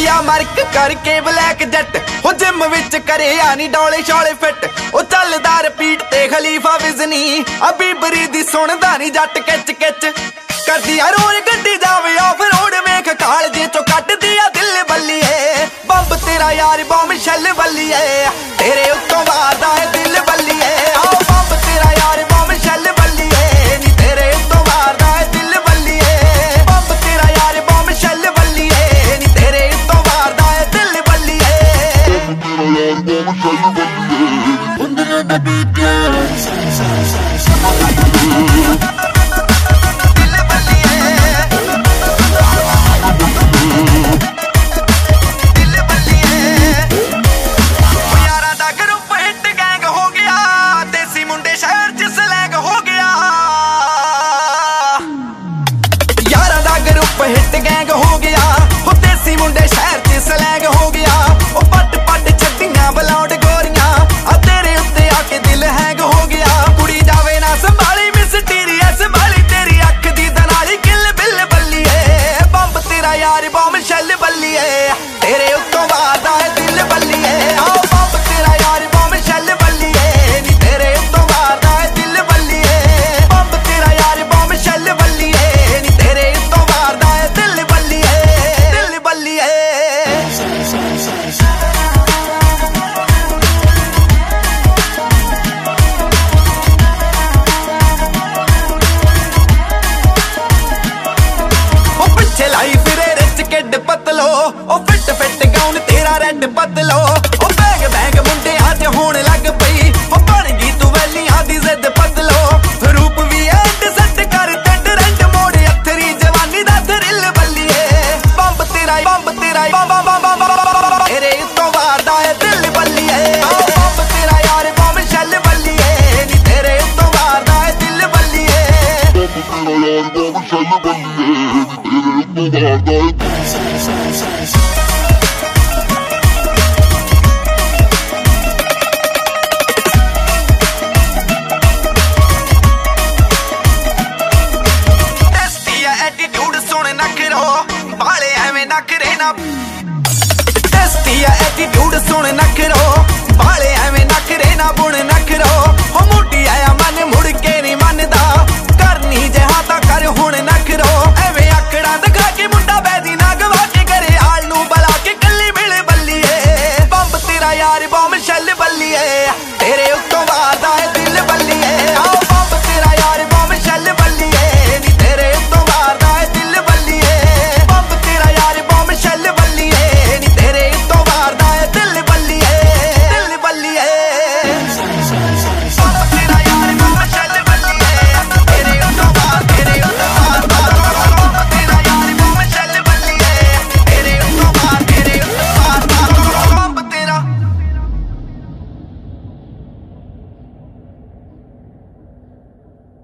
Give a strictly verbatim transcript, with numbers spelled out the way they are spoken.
India mark करके black Jatt हो gym विच करे यानी डोले शोले फिट ओ चलदा रिपीट ते खलीफा विजनी अभी बरी दी सुनदा नी जट किच किच करदी आ रोज गड्डी जावे ऑफ रोड वेख काल जे चो कट दिया दिल बल्लीए बंब तेरा यार बम शैल बल्लीए तेरे उत्तों मारदा है दिल बल्लीए आओ बंब तेरा यार बम शैल बल्लीए नी तेरे उत्तों मारदा है दिल बल्लीए बंब तेरा यार बम शैल बल्लीए नी तेरे उत्तों मारदा है दिल बल्लीए उंदरे दा बीट हिट गैंग हो गया हो देसी मुंडे शहर च स्लैंग हो गया ओ पट पट छड्डियां बलौंड गोरियां आ तेरे उत्ते आके दिल हैंग हो गया कुड़ी जावे ना संभाली मिस्टीरियस बाली तेरी अख दी दनाली किल बिल बल्लीए बंब तेरा यार बम शैल बल्लीए तेरे उत्तों मारदा है दिल बल्लीए आओ बंब तेरा यार बम शैल बल्लीए नी तेरे उत्तों मारदा है दिल बल्लीए बंब तेरा यार बम शैल बल्लीए नी तेरे उत्तों मारदा है दिल बल्लीए दिल बल्लीए ओ पिछे लाई फिरे रिच किड पतलो ओ फिट फिट गाउन तेरा रेड बदलो ओ बैग बैग मुंडे आज होण लग पई ओ बन गई तू वैलियां दी जिद बदलो रूप भी एंड सेट कर टेंड रेंड मोड़ अथरी जवानी दा थ्रिल बल्लीए बंब तेरा बंब तेरा बम बम बम तेरे उत्तों मारदा है दिल बल्लीए आओ बंब तेरा यार बम शैल बल्लीए नी तेरे उत्तों मारदा है दिल बल्लीए बंब तेरा यार बम शैल बल्लीए नी तेरे उत्तों मारदा है एटीट्यूड सुन नखरो बाले एवें नखरे ना बुन नखरो हो